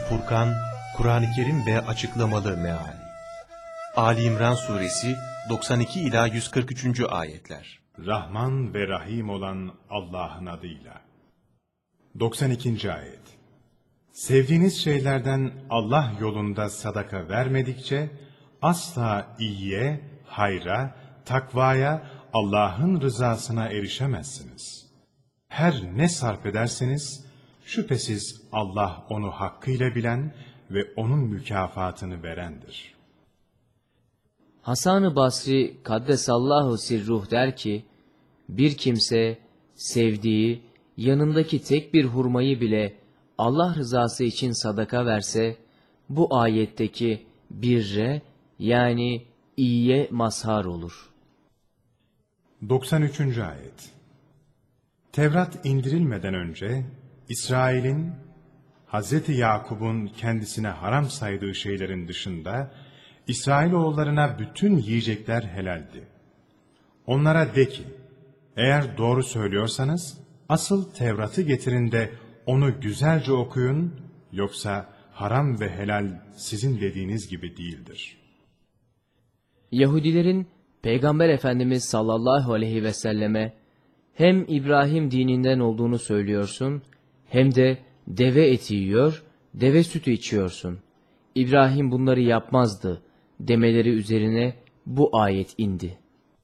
Furkan, Kur'an-ı Kerim ve açıklamalı meali. Ali İmran suresi 92 ila 143. ayetler. Rahman ve Rahim olan Allah'ın adıyla. 92. ayet. Sevdiğiniz şeylerden Allah yolunda sadaka vermedikçe asla iyiye, hayra, takvaya, Allah'ın rızasına erişemezsiniz. Her ne sarf ederseniz şüphesiz Allah onu hakkıyla bilen ve onun mükafatını verendir. Hasan-ı Basri Kaddesallahu sirruh der ki, bir kimse sevdiği, yanındaki tek bir hurmayı bile Allah rızası için sadaka verse, bu ayetteki birre yani iyiye mazhar olur. 93. ayet. Tevrat indirilmeden önce İsrail'in Hz. Yakub'un kendisine haram saydığı şeylerin dışında İsrailoğullarına bütün yiyecekler helaldi. Onlara de ki, eğer doğru söylüyorsanız asıl Tevrat'ı getirin de onu güzelce okuyun, yoksa haram ve helal sizin dediğiniz gibi değildir. Yahudilerin Peygamber Efendimiz sallallahu aleyhi ve selleme hem İbrahim dininden olduğunu söylüyorsun, hem de deve eti yiyor, deve sütü içiyorsun. İbrahim bunları yapmazdı demeleri üzerine bu ayet indi.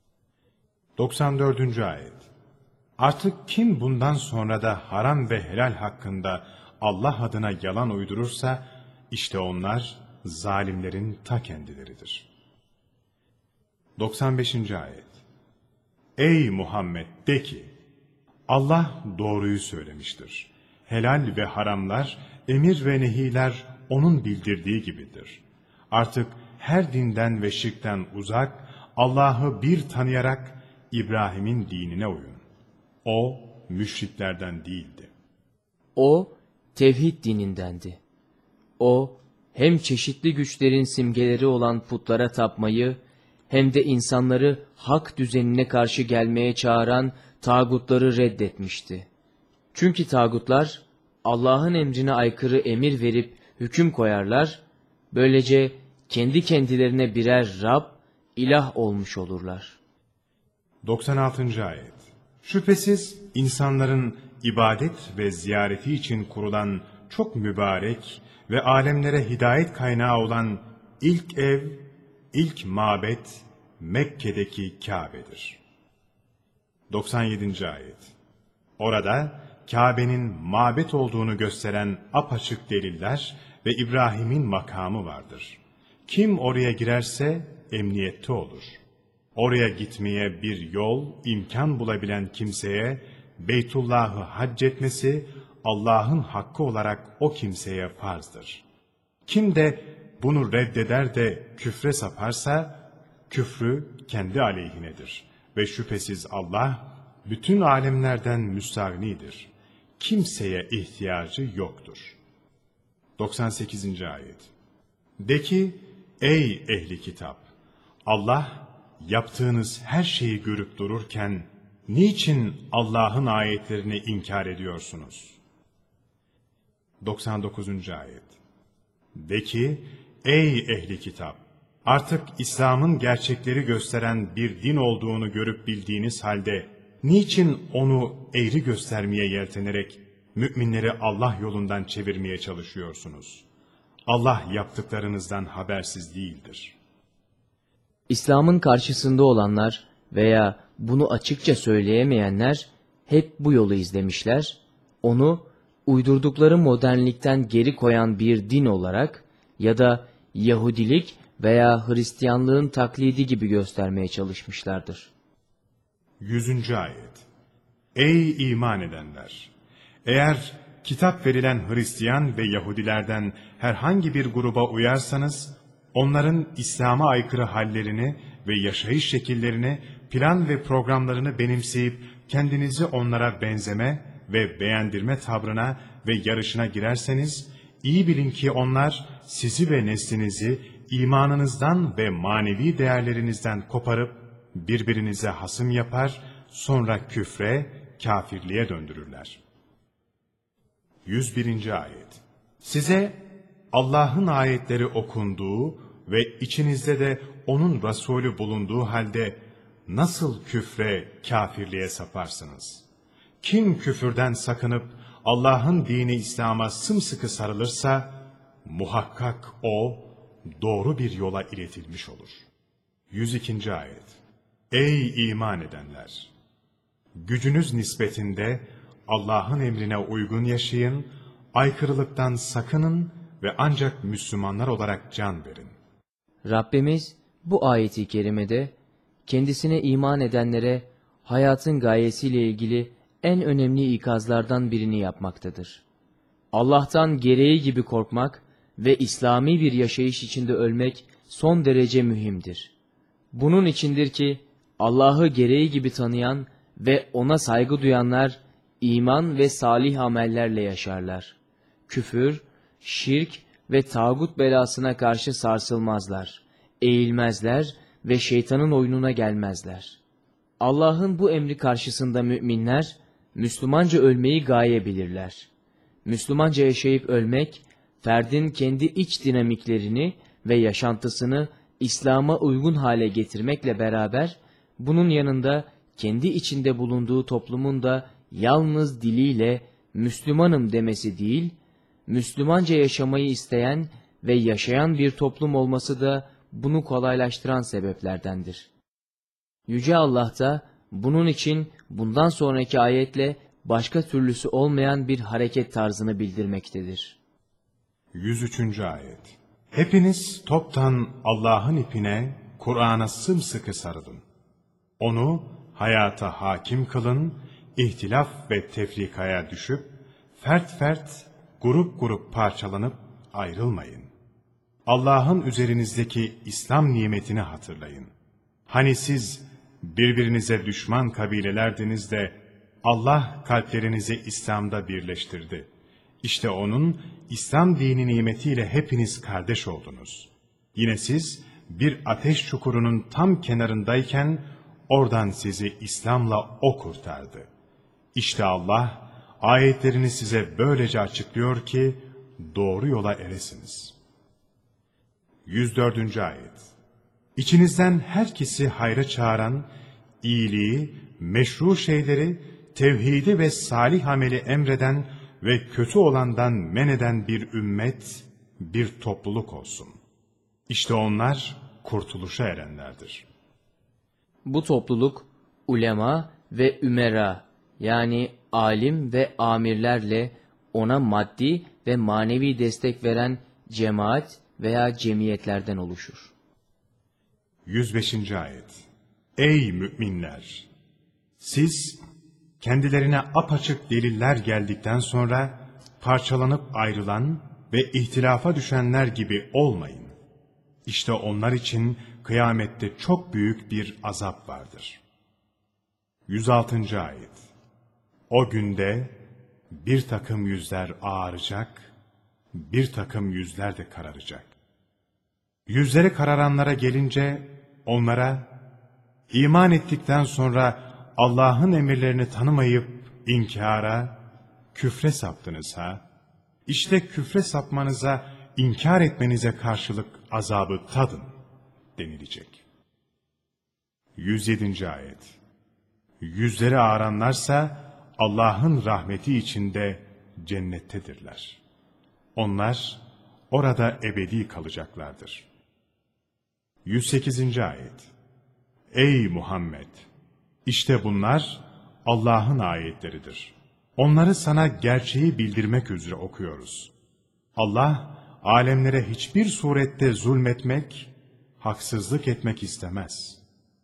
94. ayet. Artık kim bundan sonra da haram ve helal hakkında Allah adına yalan uydurursa, işte onlar zalimlerin ta kendileridir. 95. ayet. Ey Muhammed, de ki, Allah doğruyu söylemiştir. Helal ve haramlar, emir ve nehiler onun bildirdiği gibidir. Artık her dinden ve şirkten uzak, Allah'ı bir tanıyarak İbrahim'in dinine uyun. O müşriklerden değildi. O tevhid dinindendi. O hem çeşitli güçlerin simgeleri olan putlara tapmayı, hem de insanları hak düzenine karşı gelmeye çağıran tağutları reddetmişti. Çünkü tağutlar Allah'ın emrine aykırı emir verip hüküm koyarlar, böylece kendi kendilerine birer Rab, ilah olmuş olurlar. 96. ayet. Şüphesiz insanların ibadet ve ziyareti için kurulan çok mübarek ve alemlere hidayet kaynağı olan ilk ev, ilk mabet Mekke'deki Kabe'dir. 97. ayet. Orada Kabe'nin mabet olduğunu gösteren apaçık deliller ve İbrahim'in makamı vardır. Kim oraya girerse emniyette olur. Oraya gitmeye bir yol, imkan bulabilen kimseye Beytullah'ı hac etmesi Allah'ın hakkı olarak o kimseye farzdır. Kim de bunu reddeder de küfre saparsa, küfrü kendi aleyhinedir. Ve şüphesiz Allah bütün alemlerden müstağnidir. Kimseye ihtiyacı yoktur. 98. ayet. De ki, ey ehli kitap! Allah yaptığınız her şeyi görüp dururken, niçin Allah'ın ayetlerini inkar ediyorsunuz? 99. ayet. De ki, ey ehli kitap! Artık İslam'ın gerçekleri gösteren bir din olduğunu görüp bildiğiniz halde, niçin onu eğri göstermeye yeltenerek, müminleri Allah yolundan çevirmeye çalışıyorsunuz? Allah yaptıklarınızdan habersiz değildir. İslam'ın karşısında olanlar veya bunu açıkça söyleyemeyenler hep bu yolu izlemişler, onu uydurdukları modernlikten geri koyan bir din olarak ya da Yahudilik veya Hristiyanlığın taklidi gibi göstermeye çalışmışlardır. 100. ayet. Ey iman edenler! Eğer kitap verilen Hristiyan ve Yahudilerden herhangi bir gruba uyarsanız, onların İslam'a aykırı hallerini ve yaşayış şekillerini, plan ve programlarını benimseyip kendinizi onlara benzeme ve beğendirme tavrına ve yarışına girerseniz, iyi bilin ki onlar sizi ve neslinizi imanınızdan ve manevi değerlerinizden koparıp birbirinize hasım yapar, sonra küfre, kafirliğe döndürürler. 101. ayet. Size Allah'ın ayetleri okunduğu ve içinizde de onun Resulü bulunduğu halde nasıl küfre, kafirliğe saparsınız? Kim küfürden sakınıp Allah'ın dini İslam'a sımsıkı sarılırsa, muhakkak o doğru bir yola iletilmiş olur. 102. Ayet. Ey iman edenler! Gücünüz nispetinde Allah'ın emrine uygun yaşayın, aykırılıktan sakının ve ancak Müslümanlar olarak can verin. Rabbimiz bu ayeti kerimede kendisine iman edenlere hayatın gayesiyle ilgili en önemli ikazlardan birini yapmaktadır. Allah'tan gereği gibi korkmak ve İslami bir yaşayış içinde ölmek son derece mühimdir. Bunun içindir ki Allah'ı gereği gibi tanıyan ve ona saygı duyanlar iman ve salih amellerle yaşarlar. Küfür, şirk ve tağut belasına karşı sarsılmazlar, eğilmezler ve şeytanın oyununa gelmezler. Allah'ın bu emri karşısında müminler, Müslümanca ölmeyi gaye bilirler. Müslümanca yaşayıp ölmek, ferdin kendi iç dinamiklerini ve yaşantısını İslam'a uygun hale getirmekle beraber, bunun yanında kendi içinde bulunduğu toplumun da yalnız diliyle Müslümanım demesi değil, Müslümanca yaşamayı isteyen ve yaşayan bir toplum olması da bunu kolaylaştıran sebeplerdendir. Yüce Allah da bunun için bundan sonraki ayetle başka türlüsü olmayan bir hareket tarzını bildirmektedir. 103. Ayet. Hepiniz toptan Allah'ın ipine, Kur'an'a sımsıkı sarılın. Onu hayata hakim kılın, ihtilaf ve tefrikaya düşüp, fert fert, grup grup parçalanıp ayrılmayın. Allah'ın üzerinizdeki İslam nimetini hatırlayın. Hani siz birbirinize düşman kabilelerdiniz de Allah kalplerinizi İslam'da birleştirdi. İşte onun İslam dini nimetiyle hepiniz kardeş oldunuz. Yine siz bir ateş çukurunun tam kenarındayken oradan sizi İslam'la o kurtardı. İşte Allah ayetlerini size böylece açıklıyor ki doğru yola eresiniz. 104. Ayet. İçinizden herkesi hayra çağıran, iyiliği, meşru şeyleri, tevhidi ve salih ameli emreden ve kötü olandan men eden bir ümmet, bir topluluk olsun. İşte onlar kurtuluşa erenlerdir. Bu topluluk ulema ve ümera yani alim ve amirlerle ona maddi ve manevi destek veren cemaat veya cemiyetlerden oluşur. 105. Ayet. Ey müminler! Siz kendilerine apaçık deliller geldikten sonra parçalanıp ayrılan ve ihtilafa düşenler gibi olmayın. İşte onlar için kıyamette çok büyük bir azap vardır. 106. Ayet. O günde bir takım yüzler ağaracak, bir takım yüzler de kararacak. Yüzleri kararanlara gelince onlara, iman ettikten sonra Allah'ın emirlerini tanımayıp inkara, küfre saptınız ha? İşte küfre sapmanıza, inkar etmenize karşılık azabı tadın denilecek. 107. Ayet. Yüzleri ağaranlarsa Allah'ın rahmeti içinde cennettedirler. Onlar orada ebedi kalacaklardır. 108. Ayet. Ey Muhammed! İşte bunlar Allah'ın ayetleridir. Onları sana gerçeği bildirmek üzere okuyoruz. Allah, alemlere hiçbir surette zulmetmek, haksızlık etmek istemez.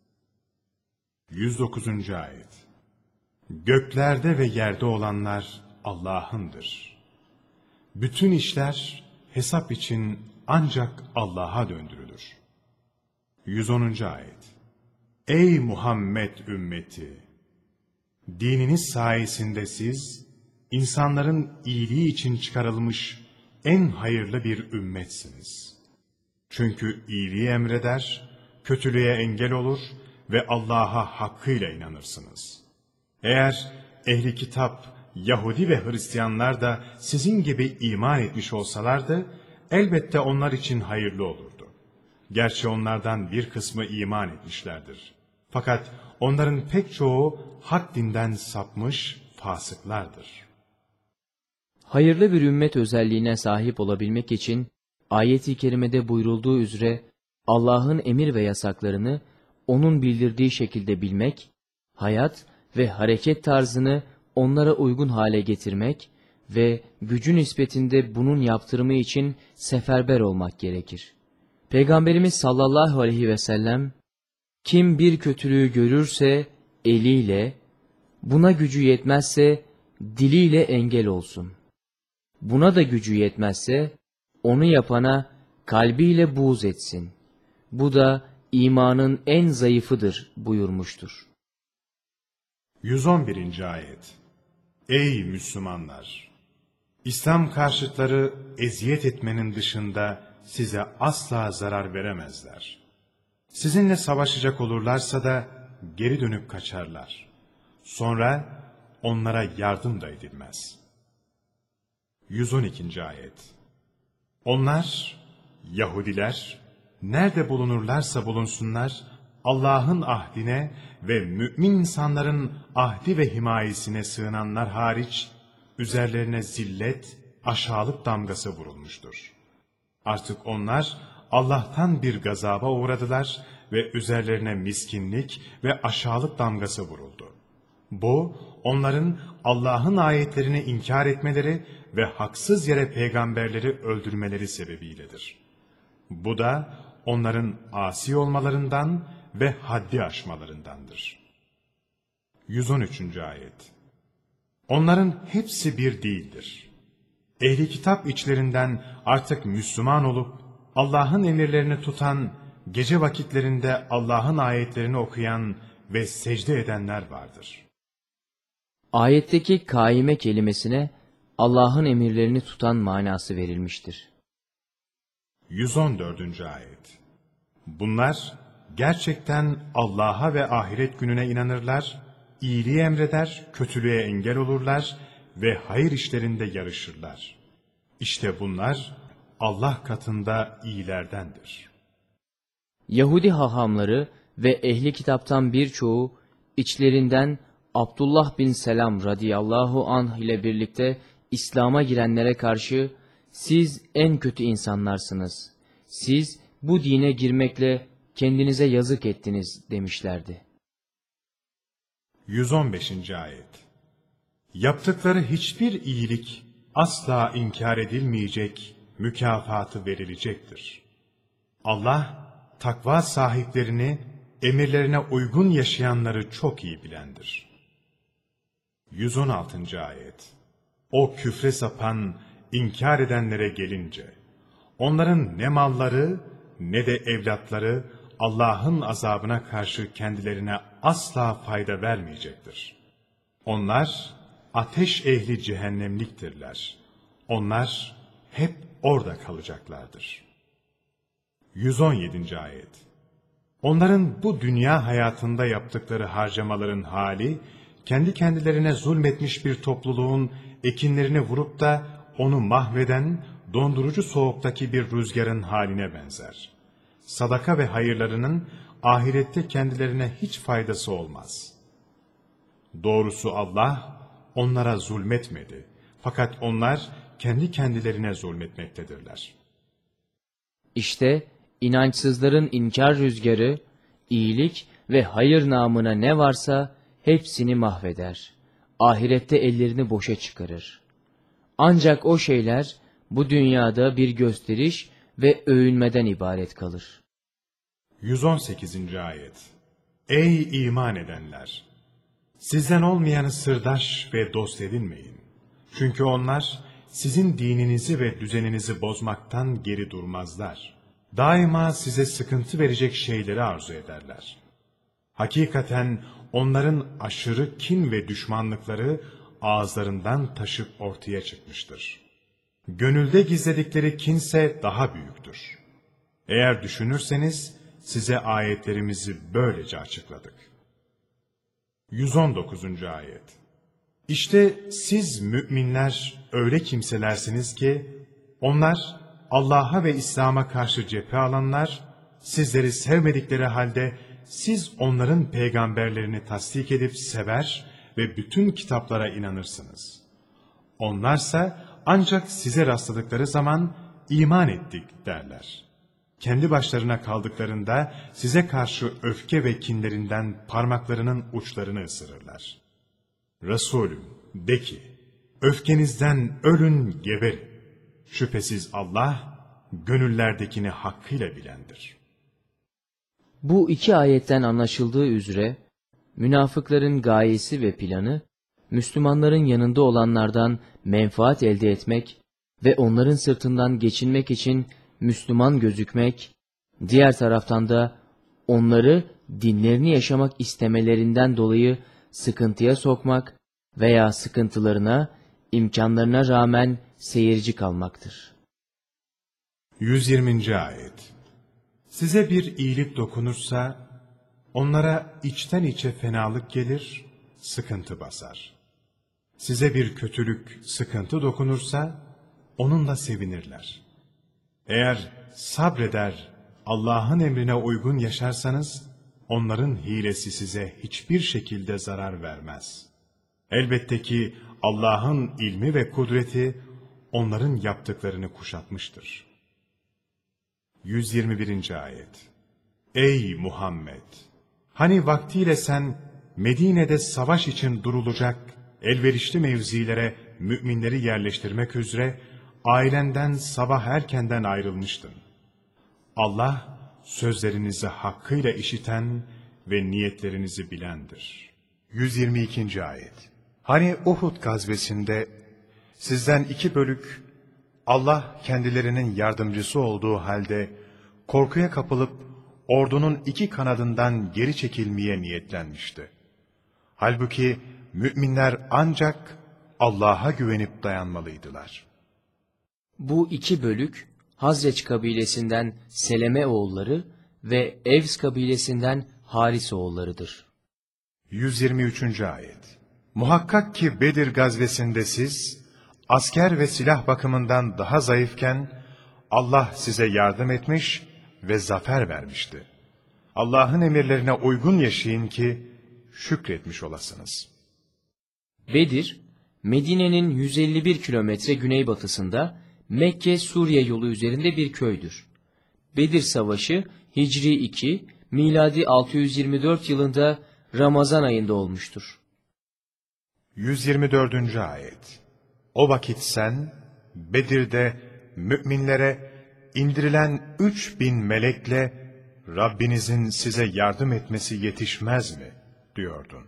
109. Ayet. Göklerde ve yerde olanlar Allah'ındır. Bütün işler hesap için ancak Allah'a döndürülür. 110. Ayet. Ey Muhammed ümmeti! Dininiz sayesinde siz, insanların iyiliği için çıkarılmış en hayırlı bir ümmetsiniz. Çünkü iyiliği emreder, kötülüğe engel olur ve Allah'a hakkıyla inanırsınız. Eğer ehli kitap, Yahudi ve Hristiyanlar da sizin gibi iman etmiş olsalardı, elbette onlar için hayırlı olurdu. Gerçi onlardan bir kısmı iman etmişlerdir. Fakat onların pek çoğu hak dinden sapmış fasıklardır. Hayırlı bir ümmet özelliğine sahip olabilmek için ayet-i kerimede buyurulduğu üzere Allah'ın emir ve yasaklarını onun bildirdiği şekilde bilmek, hayat ve hareket tarzını onlara uygun hale getirmek ve gücü nispetinde bunun yaptırımı için seferber olmak gerekir. Peygamberimiz sallallahu aleyhi ve sellem, kim bir kötülüğü görürse eliyle, buna gücü yetmezse diliyle engel olsun. Buna da gücü yetmezse onu yapana kalbiyle buğz etsin. Bu da imanın en zayıfıdır buyurmuştur. 111. Ayet. Ey Müslümanlar! İslam karşıtları eziyet etmenin dışında size asla zarar veremezler. Sizinle savaşacak olurlarsa da geri dönüp kaçarlar. Sonra onlara yardım da edilmez. 112. Ayet. Onlar, Yahudiler, nerede bulunurlarsa bulunsunlar, Allah'ın ahdine ve mümin insanların ahdi ve himayesine sığınanlar hariç, üzerlerine zillet, aşağılık damgası vurulmuştur. Artık onlar Allah'tan bir gazaba uğradılar ve üzerlerine miskinlik ve aşağılık damgası vuruldu. Bu, onların Allah'ın ayetlerini inkar etmeleri ve haksız yere peygamberleri öldürmeleri sebebiyledir. Bu da onların asi olmalarından ve haddi aşmalarındandır. 113. Ayet. Onların hepsi bir değildir. Ehli kitap içlerinden artık Müslüman olup Allah'ın emirlerini tutan, gece vakitlerinde Allah'ın ayetlerini okuyan ve secde edenler vardır. Ayetteki kaime kelimesine Allah'ın emirlerini tutan manası verilmiştir. 114. Ayet. Bunlar gerçekten Allah'a ve ahiret gününe inanırlar, iyiliği emreder, kötülüğe engel olurlar ve hayır işlerinde yarışırlar. İşte bunlar Allah katında iyilerdendir. Yahudi hahamları ve ehli kitaptan birçoğu içlerinden Abdullah bin Selam radıyallahu anh ile birlikte İslam'a girenlere karşı siz en kötü insanlarsınız, siz bu dine girmekle kendinize yazık ettiniz demişlerdi. 115. Ayet. Yaptıkları hiçbir iyilik asla inkar edilmeyecek, mükafatı verilecektir. Allah, takva sahiplerini, emirlerine uygun yaşayanları çok iyi bilendir. 116. Ayet. O küfre sapan, inkar edenlere gelince, onların ne malları ne de evlatları Allah'ın azabına karşı kendilerine asla fayda vermeyecektir. Onlar ateş ehli cehennemliktirler. Onlar hep orada kalacaklardır. 117. Ayet. Onların bu dünya hayatında yaptıkları harcamaların hali, kendi kendilerine zulmetmiş bir topluluğun ekinlerini vurup da onu mahveden, dondurucu soğuktaki bir rüzgarın haline benzer. Sadaka ve hayırlarının ahirette kendilerine hiç faydası olmaz. Doğrusu Allah onlara zulmetmedi. Fakat onlar kendi kendilerine zulmetmektedirler. İşte inançsızların inkar rüzgarı, iyilik ve hayır namına ne varsa hepsini mahveder. Ahirette ellerini boşa çıkarır. Ancak o şeyler bu dünyada bir gösteriş ve övünmeden ibaret kalır. 118. Ayet. Ey iman edenler! Sizden olmayanı sırdaş ve dost edinmeyin. Çünkü onlar sizin dininizi ve düzeninizi bozmaktan geri durmazlar. Daima size sıkıntı verecek şeyleri arzu ederler. Hakikaten onların aşırı kin ve düşmanlıkları ağızlarından taşıp ortaya çıkmıştır. Gönülde gizledikleri kinse daha büyüktür. Eğer düşünürseniz size ayetlerimizi böylece açıkladık. 119. Ayet. İşte siz müminler öyle kimselersiniz ki onlar Allah'a ve İslam'a karşı cephe alanlar, sizleri sevmedikleri halde siz onların peygamberlerini tasdik edip sever ve bütün kitaplara inanırsınız. Onlarsa ancak size rastladıkları zaman iman ettik derler. Kendi başlarına kaldıklarında size karşı öfke ve kinlerinden parmaklarının uçlarını ısırırlar. Resulüm de ki, öfkenizden ölün geberin. Şüphesiz Allah, gönüllerdekini hakkıyla bilendir. Bu iki ayetten anlaşıldığı üzere, münafıkların gayesi ve planı, Müslümanların yanında olanlardan menfaat elde etmek ve onların sırtından geçinmek için Müslüman gözükmek, diğer taraftan da onları dinlerini yaşamak istemelerinden dolayı sıkıntıya sokmak veya sıkıntılarına, imkanlarına rağmen seyirci kalmaktır. 120. Ayet. Size bir iyilik dokunursa, onlara içten içe fenalık gelir, sıkıntı basar. Size bir kötülük, sıkıntı dokunursa, onunla sevinirler. Eğer sabreder, Allah'ın emrine uygun yaşarsanız, onların hilesi size hiçbir şekilde zarar vermez. Elbette ki Allah'ın ilmi ve kudreti, onların yaptıklarını kuşatmıştır. 121. Ayet. Ey Muhammed! Hani vaktiyle sen Medine'de savaş için durulacak elverişli mevzilere müminleri yerleştirmek üzere ailenden sabah erkenden ayrılmıştın. Allah sözlerinizi hakkıyla işiten ve niyetlerinizi bilendir. 122. Ayet. Hani Uhud gazvesinde sizden 2 bölük Allah kendilerinin yardımcısı olduğu halde korkuya kapılıp ordunun 2 kanadından geri çekilmeye niyetlenmişti. Halbuki müminler ancak Allah'a güvenip dayanmalıydılar. Bu 2 bölük, Hazreç kabilesinden Seleme oğulları ve Evs kabilesinden Haris oğullarıdır. 123. Ayet. Muhakkak ki Bedir gazvesinde siz, asker ve silah bakımından daha zayıfken, Allah size yardım etmiş ve zafer vermişti. Allah'ın emirlerine uygun yaşayın ki, şükretmiş olasınız. Bedir, Medine'nin 151 kilometre güneybatısında Mekke-Suriye yolu üzerinde bir köydür. Bedir Savaşı Hicri 2, miladi 624 yılında Ramazan ayında olmuştur. 124. Ayet. O vakit sen, Bedir'de müminlere indirilen 3000 melekle Rabbinizin size yardım etmesi yetişmez mi? diyordun.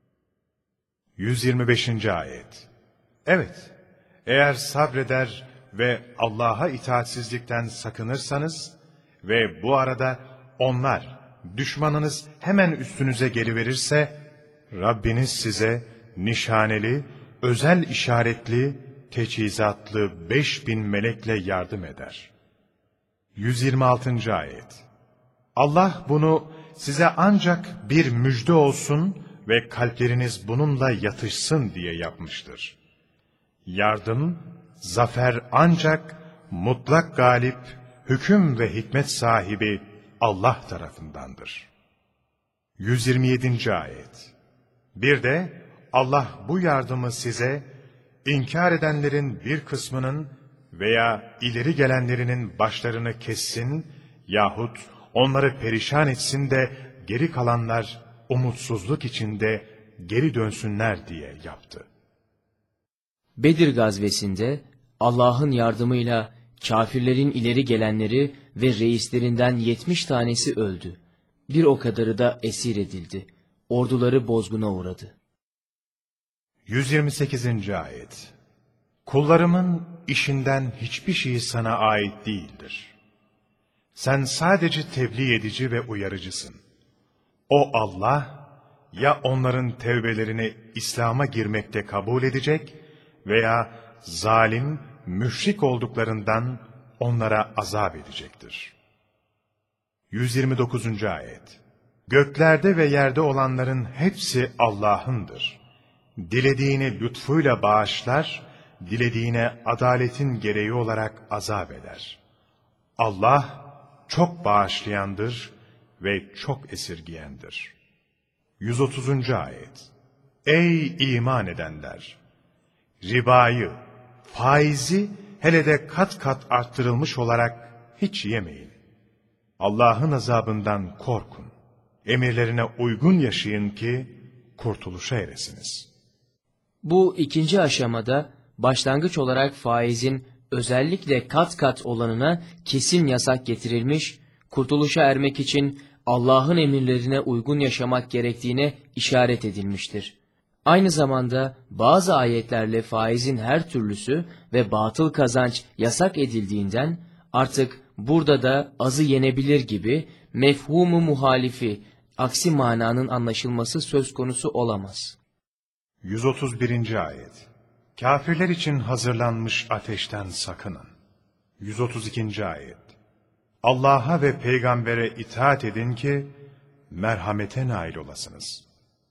125. Ayet. Evet, eğer sabreder ve Allah'a itaatsizlikten sakınırsanız ve bu arada onlar, düşmanınız hemen üstünüze geliverirse, Rabbiniz size nişaneli, özel işaretli, teçhizatlı 5000 melekle yardım eder. 126. Ayet. Allah bunu size ancak bir müjde olsun ve kalpleriniz bununla yatışsın diye yapmıştır. Yardım, zafer ancak mutlak galip, hüküm ve hikmet sahibi Allah tarafındandır. 127. Ayet. Bir de Allah bu yardımı size, inkar edenlerin bir kısmının veya ileri gelenlerinin başlarını kessin yahut onları perişan etsin de geri kalanlar umutsuzluk içinde geri dönsünler diye yaptı. Bedir gazvesinde Allah'ın yardımıyla kâfirlerin ileri gelenleri ve reislerinden 70 tanesi öldü. Bir o kadarı da esir edildi. Orduları bozguna uğradı. 128. Ayet. Kullarımın işinden hiçbir şey sana ait değildir. Sen sadece tebliğ edici ve uyarıcısın. O Allah, ya onların tevbelerini İslam'a girmekte kabul edecek veya zalim, müşrik olduklarından onlara azap edecektir. 129. Ayet. Göklerde ve yerde olanların hepsi Allah'ındır. Dilediğini lütfuyla bağışlar, dilediğine adaletin gereği olarak azap eder. Allah çok bağışlayandır ve çok esirgiyendir. 130. ayet. Ey iman edenler! Ribayı, faizi hele de kat kat arttırılmış olarak hiç yemeyin. Allah'ın azabından korkun. Emirlerine uygun yaşayın ki kurtuluşa eresiniz. Bu ikinci aşamada başlangıç olarak faizin özellikle kat kat olanına kesin yasak getirilmiş, kurtuluşa ermek için Allah'ın emirlerine uygun yaşamak gerektiğine işaret edilmiştir. Aynı zamanda bazı ayetlerle faizin her türlüsü ve batıl kazanç yasak edildiğinden artık burada da azı yenebilir gibi mefhumu muhalifi, aksi mananın anlaşılması söz konusu olamaz. 131. ayet. Kafirler için hazırlanmış ateşten sakının. 132. ayet. Allah'a ve peygambere itaat edin ki merhamete nail olasınız.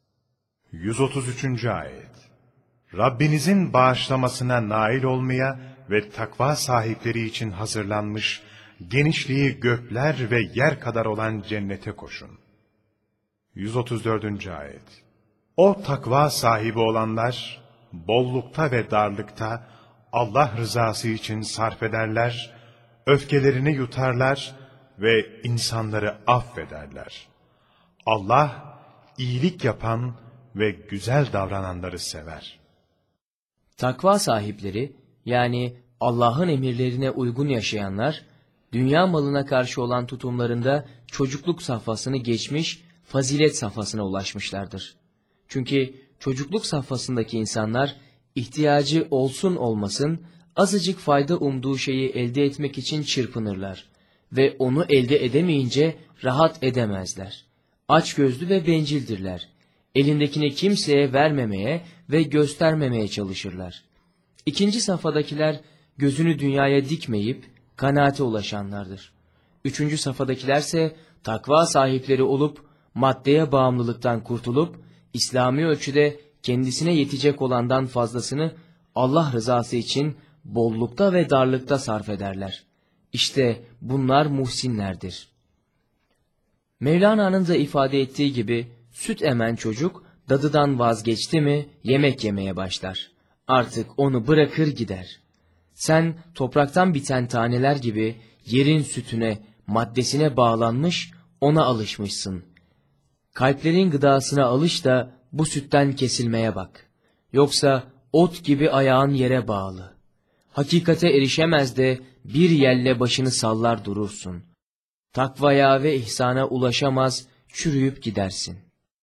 133. ayet. Rabbinizin bağışlamasına nail olmaya ve takva sahipleri için hazırlanmış genişliği gökler ve yer kadar olan cennete koşun. 134. ayet. O takva sahibi olanlar bollukta ve darlıkta Allah rızası için sarf ederler, öfkelerini yutarlar ve insanları affederler. Allah iyilik yapan ve güzel davrananları sever. Takva sahipleri, yani Allah'ın emirlerine uygun yaşayanlar, dünya malına karşı olan tutumlarında çocukluk safhasını geçmiş, fazilet safhasına ulaşmışlardır. Çünkü çocukluk safhasındaki insanlar, ihtiyacı olsun olmasın, azıcık fayda umduğu şeyi elde etmek için çırpınırlar ve onu elde edemeyince rahat edemezler. Açgözlü ve bencildirler. Elindekini kimseye vermemeye ve göstermemeye çalışırlar. İkinci safhadakiler gözünü dünyaya dikmeyip kanaate ulaşanlardır. Üçüncü safhadakilerse takva sahipleri olup maddeye bağımlılıktan kurtulup İslami ölçüde kendisine yetecek olandan fazlasını Allah rızası için bollukta ve darlıkta sarf ederler. İşte bunlar muhsinlerdir. Mevlana'nın da ifade ettiği gibi süt emen çocuk dadıdan vazgeçti mi yemek yemeye başlar. Artık onu bırakır gider. Sen topraktan biten taneler gibi yerin sütüne, maddesine bağlanmış, ona alışmışsın. Kalplerin gıdasına alış da bu sütten kesilmeye bak. Yoksa ot gibi ayağın yere bağlı. Hakikate erişemez de bir yelle başını sallar durursun. Takvaya ve ihsana ulaşamaz, çürüyüp gidersin.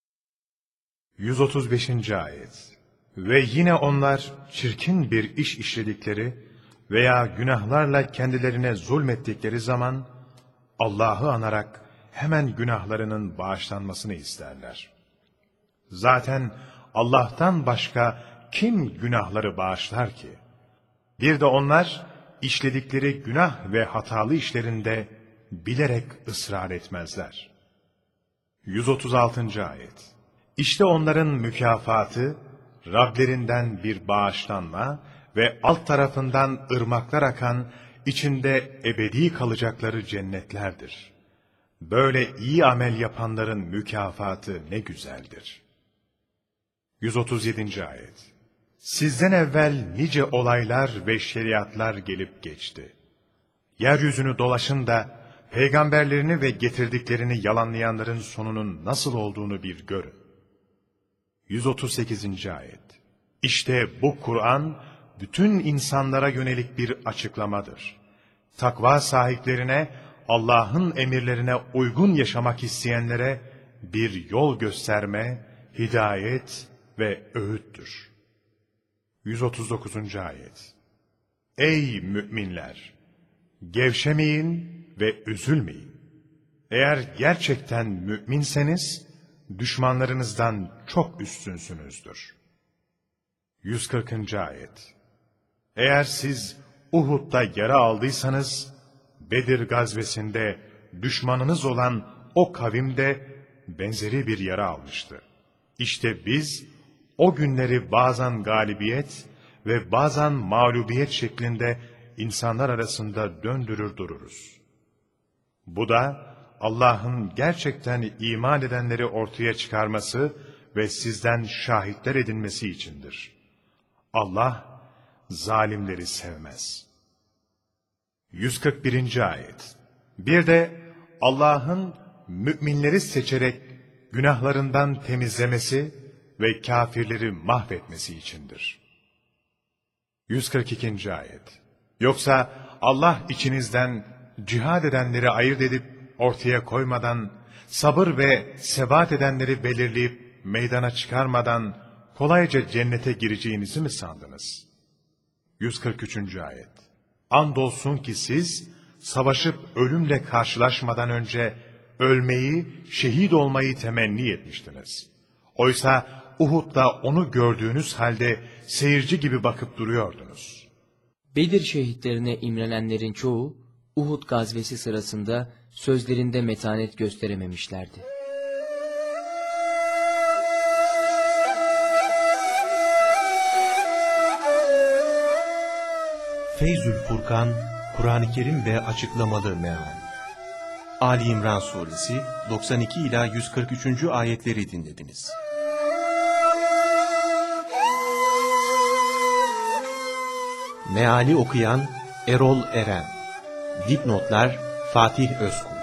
135. ayet. Ve yine onlar çirkin bir iş işledikleri veya günahlarla kendilerine zulmettikleri zaman Allah'ı anarak hemen günahlarının bağışlanmasını isterler. Zaten Allah'tan başka kim günahları bağışlar ki? Bir de onlar işledikleri günah ve hatalı işlerinde bilerek ısrar etmezler. 136. ayet. İşte onların mükafatı Rablerinden bir bağışlanma ve alt tarafından ırmaklar akan, içinde ebedi kalacakları cennetlerdir. Böyle iyi amel yapanların mükafatı ne güzeldir. 137. ayet. Sizden evvel nice olaylar ve şeriatlar gelip geçti. Yeryüzünü dolaşın da peygamberlerini ve getirdiklerini yalanlayanların sonunun nasıl olduğunu bir görün. 138. ayet. İşte bu Kur'an bütün insanlara yönelik bir açıklamadır. Takva sahiplerine, Allah'ın emirlerine uygun yaşamak isteyenlere bir yol gösterme, hidayet ve öğüttür. 139. ayet. Ey müminler! Gevşemeyin ve üzülmeyin. Eğer gerçekten müminseniz, düşmanlarınızdan çok üstünsünüzdür. 140. ayet. Eğer siz Uhud'da yara aldıysanız, Bedir gazvesinde düşmanınız olan o kavim de benzeri bir yara almıştı. İşte biz o günleri bazen galibiyet ve bazen mağlubiyet şeklinde insanlar arasında döndürür dururuz. Bu da Allah'ın gerçekten iman edenleri ortaya çıkarması ve sizden şahitler edinmesi içindir. Allah zalimleri sevmez. 141. Ayet. Bir de Allah'ın müminleri seçerek günahlarından temizlemesi ve kafirleri mahvetmesi içindir. 142. Ayet. Yoksa Allah içinizden cihad edenleri ayırt edip ortaya koymadan, sabır ve sebat edenleri belirleyip meydana çıkarmadan kolayca cennete gireceğinizi mi sandınız? 143. Ayet. Andolsun ki siz savaşıp ölümle karşılaşmadan önce ölmeyi, şehit olmayı temenni etmiştiniz. Oysa Uhud'da onu gördüğünüz halde seyirci gibi bakıp duruyordunuz. Bedir şehitlerine imrenenlerin çoğu Uhud gazvesi sırasında sözlerinde metanet gösterememişlerdi. Feyzül Furkan, Kur'an-ı Kerim ve açıklamalı meal. Ali İmran Suresi 92 ila 143. ayetleri dinlediniz. Meali okuyan Erol Eren. Dipnotlar Fatih Özkul.